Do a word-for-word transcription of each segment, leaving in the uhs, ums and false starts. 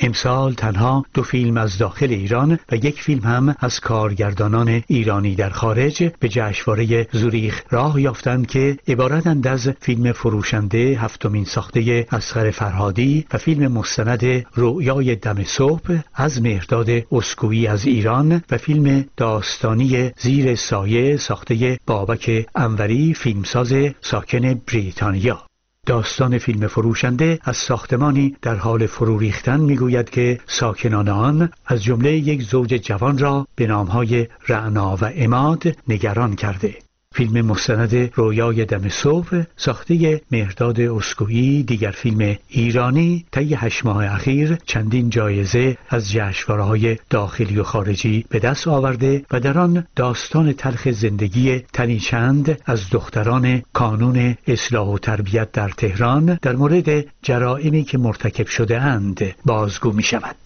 امسال تنها دو فیلم از داخل ایران و یک فیلم هم از کارگردانان ایرانی در خارج به جشنواره زوریخ راه یافتند که عبارتند از فیلم فروشنده هفتمین ساخته اصغر فرهادی و فیلم مستند رؤیای دم صبح از مهرداد اسکویی از ایران و فیلم داستانی زیر سایه ساخته بابک انوری فیلمساز ساکن بریتانیا. داستان فیلم فروشنده از ساختمانی در حال فرو ریختن میگوید که ساکنان آن از جمله یک زوج جوان را به نامهای رعنا و عماد نگران کرده. فیلم مستند رویای دم صبح ساخته مهرداد اسکویی، دیگر فیلم ایرانی، طی هشت ماه اخیر چندین جایزه از جشنواره‌های داخلی و خارجی به دست آورده و در آن داستان تلخ زندگی تنی چند از دختران کانون اصلاح و تربیت در تهران در مورد جرائمی که مرتکب شده اند بازگو می شود.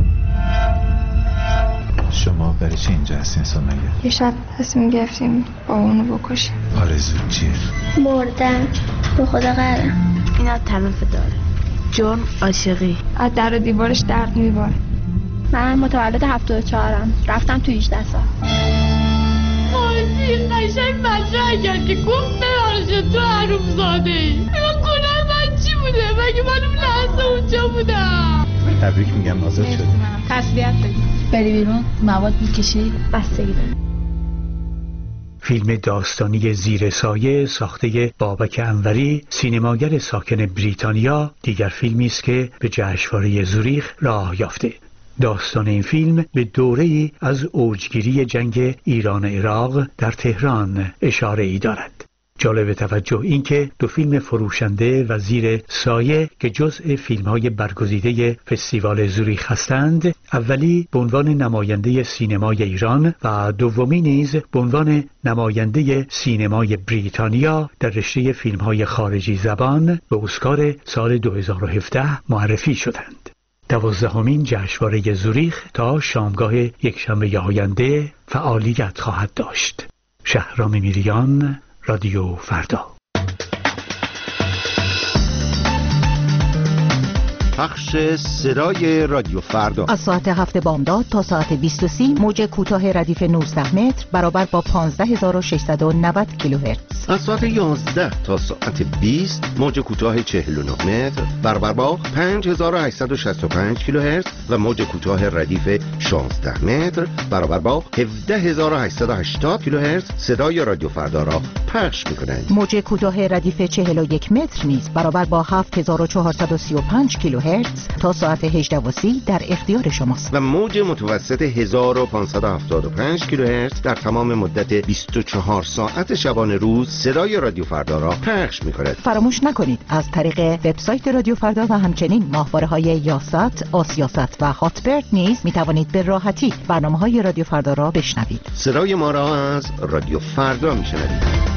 شما برای چه اینجا هستین سمیه؟ یه شب تصمیم گرفتیم با اونو بکشیم. آرزو چیه؟ مردن. به خدا قرم. اینا تلافه داره. جرم عاشقی. از در و دیوارش درد میباره. من متولد هفتاد و چهارم. رفتم تو هجده سال. مازی قشنگ مطرح کرد که گفت ببخشید تو حرومزاده ای. من گناه من چی بوده؟ مگه من اون لحظه اونجا بودم؟ تبریک میگم آزاد شدی. تسلیت بگی. بری بیرون مواد میکشی بستگی داره. فیلم داستانی زیر سایه ساخته بابک انوری سینماگر ساکن بریتانیا دیگر فیلمی است که به جشنواره زوریخ راه یافته. داستان این فیلم به دوره‌ای از اوجگیری جنگ ایران و عراق در تهران اشاره ای دارد. جالب توجه این که دو فیلم فروشنده و زیر سایه که جزء فیلم‌های برگزیده فستیوال زوریخ هستند، اولی به عنوان نماینده سینمای ایران و دومی نیز به عنوان نماینده سینمای بریتانیا در رشته فیلم‌های خارجی زبان به اسکار سال دو هزار و هفده معرفی شدند. دوازدهمین جشنواره زوریخ تا شامگاه یکشنبه آینده فعالیت خواهد داشت. شهرام میریان، رادیو فردا. پخش صدای رادیو فردا از ساعت هفت بامداد تا ساعت بیست و سی موج کوتاه ردیف نوزده متر برابر با پانزده هزار و ششصد و نود کیلوهرتز. از ساعت یازده تا ساعت بیست موج کوتاه چهل و نه متر برابر با پنج هزار و هشتصد و شصت و پنج کیلوهرتز و موج کوتاه ردیف شانزده متر برابر با هفده هزار و هشتصد و هشتاد کیلوهرتز صدای رادیو فردا را پخش می‌کنند. موج کوتاه ردیف چهل و یک متر نیز برابر با هفت هزار و چهارصد و سی و پنج کیلوهرتز تا ساعت هجده و سی در اختیار شماست. و موج متوسط هزار و پانصد و هفتاد و پنج کیلوهرتز در تمام مدت بیست و چهار ساعت شبانه روز صدای رادیو فردا را پخش می‌کند. فراموش نکنید از طریق وبسایت رادیو فردا و همچنین ماهواره‌های یاست، آسیاست و هاتبرد نیز می‌توانید به راحتی برنامه‌های رادیو فردا را بشنوید. صدای ما را از رادیو فردا می‌شنوید.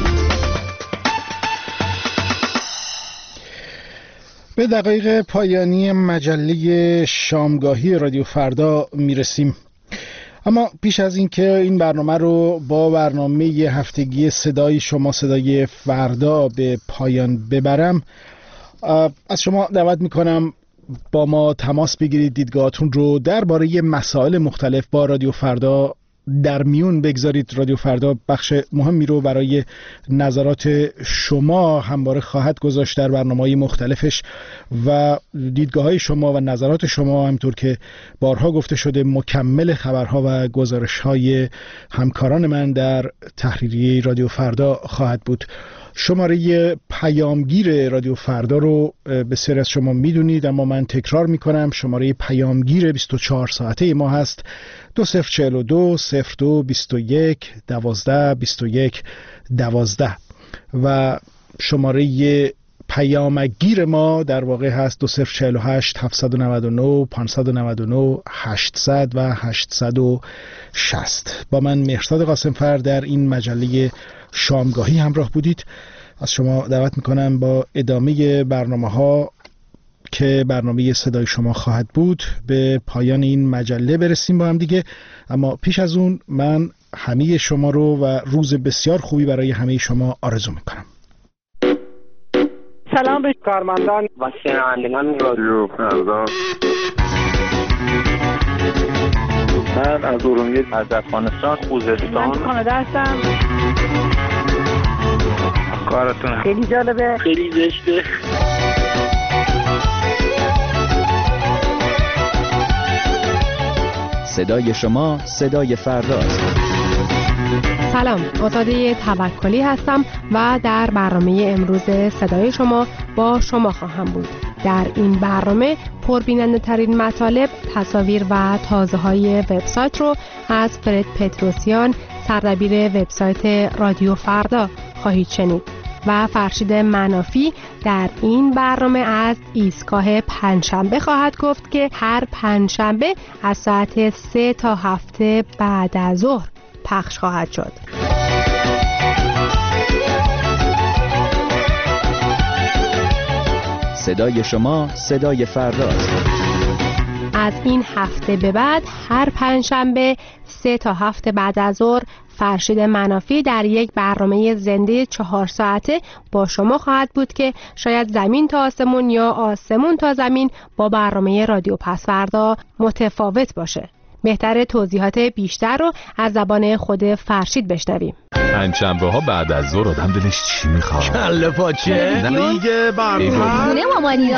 به دقایق پایانی مجله شامگاهی رادیو فردا میرسیم، اما پیش از این که این برنامه رو با برنامه هفتگی صدای شما صدای فردا به پایان ببرم، از شما دعوت میکنم با ما تماس بگیرید، دیدگاهاتون رو درباره مسائل مختلف با رادیو فردا در میون بگذارید. رادیو فردا بخش مهمی رو برای نظرات شما همواره خواهد گذاشت در برنامه‌های مختلفش و دیدگاه‌های شما و نظرات شما همطور که بارها گفته شده مکمل خبرها و گزارش‌های همکاران من در تحریریه رادیو فردا خواهد بود. شماره پیامگیر رادیو فردا رو بسیاری از شما میدونید، اما من تکرار میکنم. شماره پیامگیر بیست و چهار ساعته ما هست دو صفر چهل و دو صفر دو بیست و یک دوازده بیست و یک دوازده و شماره پیامگیر ما در واقع هست دو صفر چهل و هشت هفتصد و نود و نه پانصد و نود و نه هشتصد و هشتصد و شصت. با من مهرزاد قاسمفر در این مجله شامگاهی همراه بودید. از شما دعوت میکنم با ادامه برنامه ها که برنامه صدای شما خواهد بود به پایان این مجله برسیم با هم دیگه، اما پیش از اون من همه شما رو و روز بسیار خوبی برای همه شما آرزو میکنم. سلام به کارمندان و شنوندگان رادیو فردا. من از ارومیه، از افغانستان، خوزستان. من کانادا هستم. کارتون خیلی جالبه، خیلی زشته. صدای شما صدای فرداست. سلام، آزاده توکلی هستم و در برنامه امروز صدای شما با شما خواهم بود. در این برنامه پربیننده ترین مطالب، تصاویر و تازه های وبسایت رو از فرد پتروسیان، سردبیر وبسایت رادیو فردا خواهید شنید و فرشید منافی در این برنامه از ایستگاه پنجشنبه خواهد گفت که هر پنجشنبه از ساعت سه تا هفته بعد از ظهر پخش خواهد شد. صدای شما صدای فرداست. از این هفته به بعد هر پنجشنبه سه تا هفته بعد از ظهر فرشید منافی در یک برنامه زنده چهار ساعته با شما خواهد بود که شاید زمین تا آسمون یا آسمون تا زمین با برنامه رادیو پسوردا متفاوت باشه. بهتر توضیحات بیشتر رو از زبان خود فرشید بشنویم. پنجشنبه ها بعد از ظهر آدم دلش چی میخواد؟ کله پاچه دیگه برنامه خونه مامانیا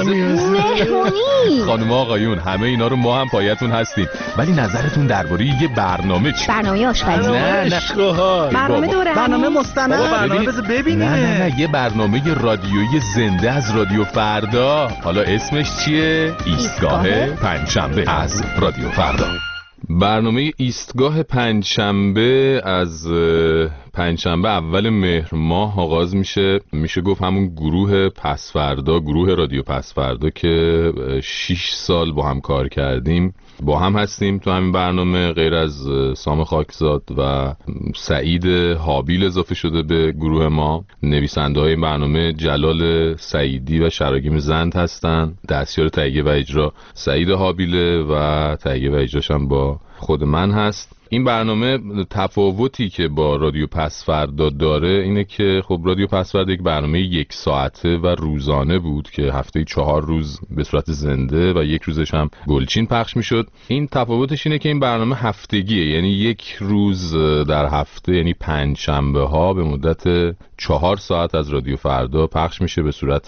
مهمونی. خانم آقایون همه اینا رو ما هم پایتون هستیم، ولی نظرتون درباره یه برنامه چی؟ برنامه آشپزی. نه نه برنامه دوره برنامه مستند. برنامه بذار ببینیم. نه نه نه یه برنامه رادیویی زنده از رادیو فردا. حالا اسمش چیه؟ ایستگاه پنجشنبه از رادیو فردا. برنامه ایستگاه پنجشنبه از پنجشنبه اول مهر ماه آغاز میشه. میشه گفت همون گروه پسوردا، گروه رادیو پسوردا که شش سال با هم کار کردیم با هم هستیم تو همین برنامه. غیر از سام خاکزاد و سعید حابیل اضافه شده به گروه ما. نویسنده های برنامه جلال سعیدی و شراگیم زند هستن. دستیار تهیه و اجرا سعید حابیله و تهیه و اجراش هم با خود من هست. این برنامه تفاوتی که با رادیو پسوردا داره اینه که خب رادیو پسوردا یک برنامه یک ساعته و روزانه بود که هفته چهار روز به صورت زنده و یک روزش هم گلچین پخش میشد. این تفاوتش اینه که این برنامه هفتگیه، یعنی یک روز در هفته، یعنی پنج شنبه ها به مدت چهار ساعت از رادیو فردا پخش میشه به صورت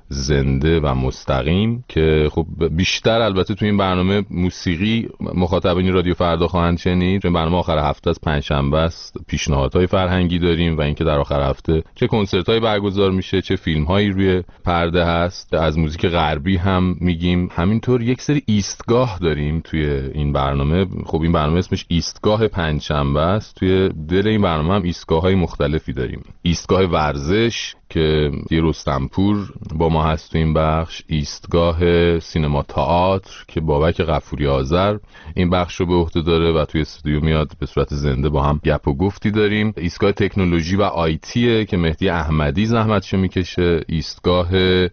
زنده و مستقیم که خب بیشتر البته تو این برنامه موسیقی مخاطبین رادیو فردا خواهند شنید. برنامه آخر هفته از پنجشنبه است. پیشنهادهای فرهنگی داریم و اینکه در آخر هفته چه کنسرت‌هایی برگزار میشه، چه فیلم‌هایی روی پرده هست. از موزیک غربی هم میگیم. همینطور یک سری ایستگاه داریم توی این برنامه. خب این برنامه اسمش ایستگاه پنجشنبه است. توی دل این برنامه هم ایستگاه‌های مختلفی داریم. ایستگاه ورزش که دی رستمپور با ما هست تو این بخش، ایستگاه سینما تئاتر که بابک غفوری آذر این بخش رو به عهده داره و توی استودیو میاد به صورت زنده با هم گپ و گفتی داریم. ایستگاه تکنولوژی و آیتی که مهدی احمدی زحمتشو میکشه. ایستگاه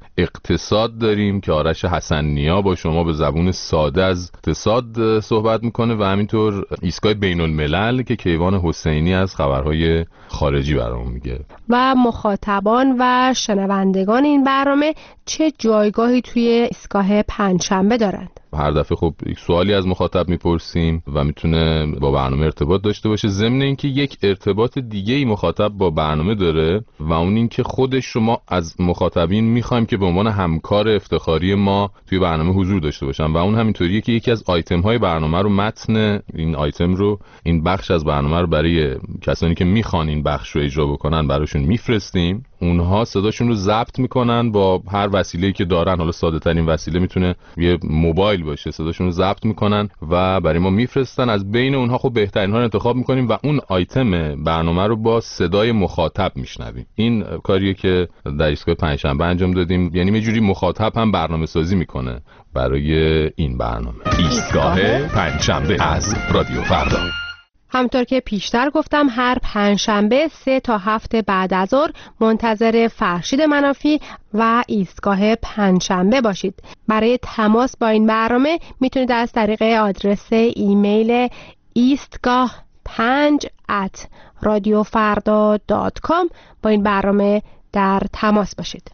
اقتصاد داریم که آرش حسن نیا با شما به زبون ساده از اقتصاد صحبت میکنه و همینطور ایستگاه بین الملل که کیوان حسینی از خبرهای خارجی برامون میگه. و مخاطبان و شنوندگان این برنامه چه جایگاهی توی ایستگاه پنجشنبه دارند؟ هر دفعه خب یک سوالی از مخاطب میپرسیم و میتونه با برنامه ارتباط داشته باشه. ضمن اینکه یک ارتباط دیگه ای مخاطب با برنامه داره و اون اینکه خودش شما از مخاطبین میخوایم که به عنوان همکار افتخاری ما توی برنامه حضور داشته باشن و اون همینطوریه که یکی از آیتم های برنامه رو، متن این آیتم رو، این بخش از برنامه رو برای کسانی که میخوان این بخش رو اجرا بکنن براشون میفرستیم. اونها صداشون رو ضبط میکنن با هر وسیله‌ای که دارن. حالا ساده ترین وسیله میتونه یه موبایل باشه. صداشون رو ضبط میکنن و برای ما میفرستن. از بین اونها خب بهترین ها رو انتخاب میکنیم و اون آیتم برنامه رو با صدای مخاطب میشنویم. این کاریه که در ایستگاه پنجشنبه انجام دادیم. یعنی یه جوری مخاطب هم برنامه سازی میکنه برای این برنامه. ایستگاه پنجشنبه از رادیو فردا. همطور که پیشتر گفتم هر پنجشنبه سه تا هفته بعد از ظهر منتظر فرشید منافی و ایستگاه پنجشنبه باشید. برای تماس با این برنامه میتونید از طریق آدرس ایمیل ایستگاه پنج ات رادیو فردا دات کام با این برنامه در تماس باشید.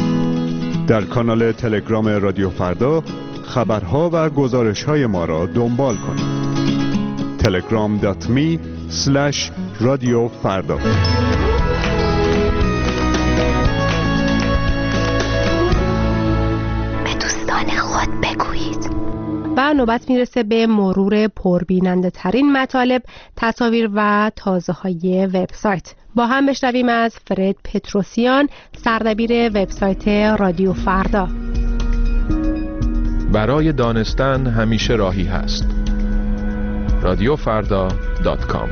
در کانال تلگرام رادیو فردا خبرها و گزارش‌های ما را دنبال کنید. تلگرام دات می اسلش رادیو فردا. به دوستان خود بگویید. و نوبت میرسه به مرور پربیننده ترین مطالب، تصاویر و تازه های وبسایت. با هم بشنویم از فرد پتروسیان، سردبیر وبسایت رادیو فردا. برای دانستن همیشه راهی هست. رادیو فردا دات کام.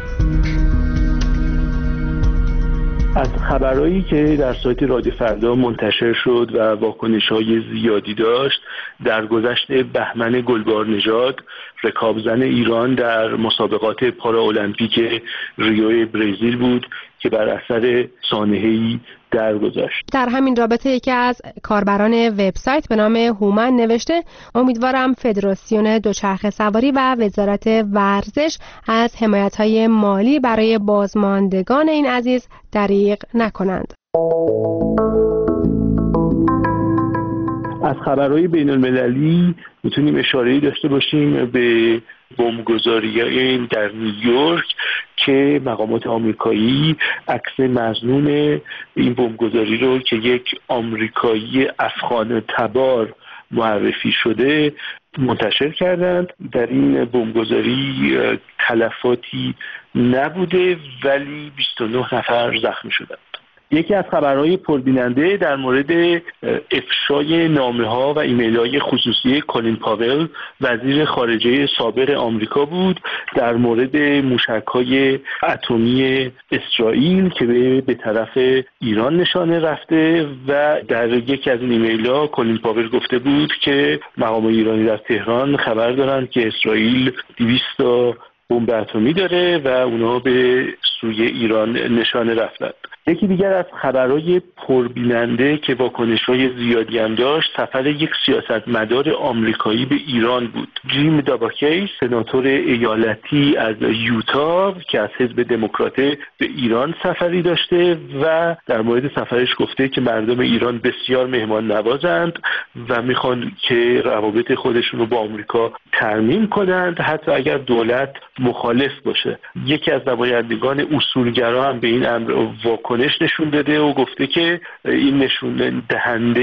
از خبرهایی که در سایت رادیو فردا منتشر شد و واکنش‌های زیادی داشت، در گذشت بهمن گلبارنژاد، رکابزن ایران در مسابقات پارالمپیک ریو برزیل بود که بر اثر سانحه‌ای درگذشت. در همین رابطه یکی از کاربران وبسایت به نام هومن نوشته: امیدوارم فدراسیون دوچرخه سواری و وزارت ورزش از حمایت‌های مالی برای بازماندگان این عزیز دریغ نکنند. از خبرهای بین المللی میتونیم اشاره‌ای داشته باشیم به بمبگذاری در نیویورک که مقامات آمریکایی عکس مظنون این بمبگذاری رو که یک آمریکایی افغان تبار معرفی شده منتشر کردند. در این بمبگذاری تلفاتی نبوده ولی بیست و نه نفر زخمی شدند. یکی از خبرهای پربیننده در مورد افشای نامه‌ها و ایمیل‌های خصوصی کلین پاول، وزیر خارجه سابق آمریکا بود، در مورد موشک‌های اتمی اسرائیل که به طرف ایران نشانه رفته و در یکی از این ایمیل‌ها کلین پاول گفته بود که مقام ایرانی در تهران خبر دارند که اسرائیل دویست تا بمب اتمی داره و اونا به سوی ایران نشانه رفتند. یکی دیگر از خبرهای پربیننده که واکنش‌های زیادی هم داشت، سفر یک سیاستمدار آمریکایی به ایران بود. جیم داباکی، سناتور ایالتی از یوتا که از حزب دموکرات به ایران سفری داشته و در مورد سفرش گفته که مردم ایران بسیار مهمان نوازند و میخوان که روابط خودشون رو با آمریکا ترمیم کنند حتی اگر دولت مخالف باشه. یکی از نمایندگان اصولگرا هم به این امر واکنش نشون داده و گفته که این نشون دهنده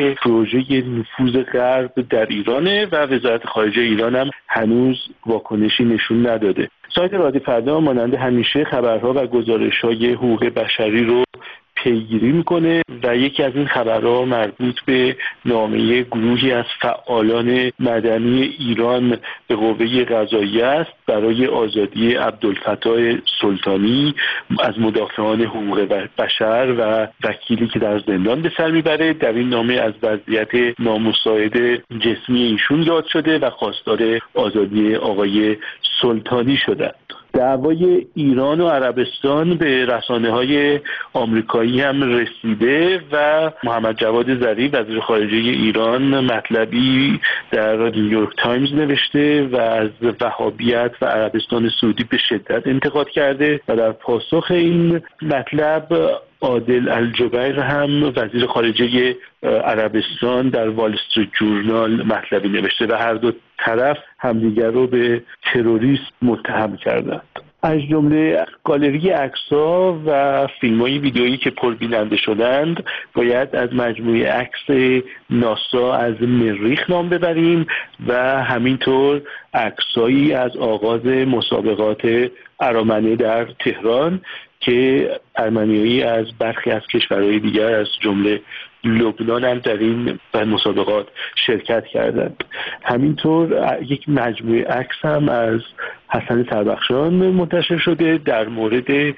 پروژه نفوذ غرب در ایرانه و وزارت خارجه ایران هم هنوز واکنشی نشون نداده. سایت رادیو فردا مانند همیشه خبرها و گزارش‌های حقوق بشری رو پیگیری میکنه و یکی از این خبرها مربوط به نامه گروهی از فعالان مدنی ایران به قوه قضاییه است برای آزادی عبدالفتاح سلطانی از مدافعان حقوق بشر و وکیلی که در زندان به سر میبره. در این نامه از وضعیت نامساعد جسمی ایشون یاد شده و خواستار آزادی آقای سلطانی شده. دعوای ایران و عربستان به رسانه‌های آمریکایی هم رسیده و محمد جواد ظریف وزیر خارجه ایران مطلبی در نیویورک تایمز نوشته و از وهابیت و عربستان سعودی به شدت انتقاد کرده و در پاسخ این مطلب عادل الجبیر هم وزیر خارجه عربستان در وال استریت جورنال مطلبی نوشته و هر دو طرف همدیگر رو به تروریسم متهم کردند. از جمله گالری عکس‌ها و فیلم‌های ویدئویی که پربیننده شدند باید از مجموعه عکس ناسا از مریخ نام ببریم و همینطور عکسایی از آغاز مسابقات ارامنه در تهران که ارمنیایی از برخی از کشورهای دیگر از جمله لبنان هم در این مسابقات شرکت کردند. همینطور یک مجموعه عکس هم از حسن سربخشان منتشر شده در مورد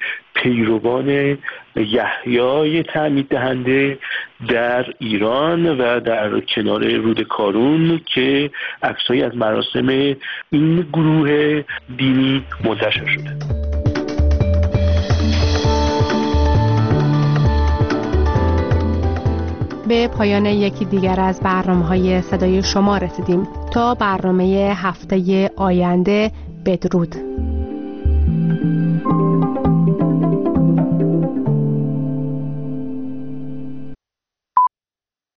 پیروان یحیی تعمید دهنده در ایران و در کنار رود کارون که عکسایی از مراسم این گروه دینی منتشر شده. به پایان یکی دیگر از برنامه‌های صدای شما رسیدیم. تا برنامه هفته آینده، بدرود.